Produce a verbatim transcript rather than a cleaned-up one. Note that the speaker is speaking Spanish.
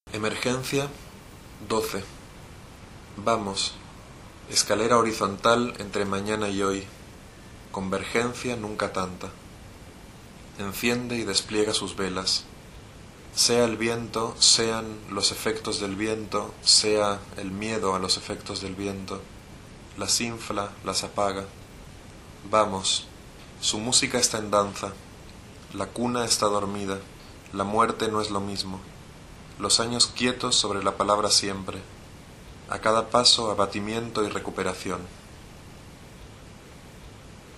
Emergencia doce. Vamos, escalera horizontal entre mañana y hoy, convergencia nunca tanta. Enciende y despliega sus velas. Sea el viento, sean los efectos del viento, sea el miedo a los efectos del viento, las infla, las apaga. Vamos, su música está en danza, la cuna está dormida, la muerte no es lo mismo, los años quietos sobre la palabra siempre, a cada paso abatimiento y recuperación.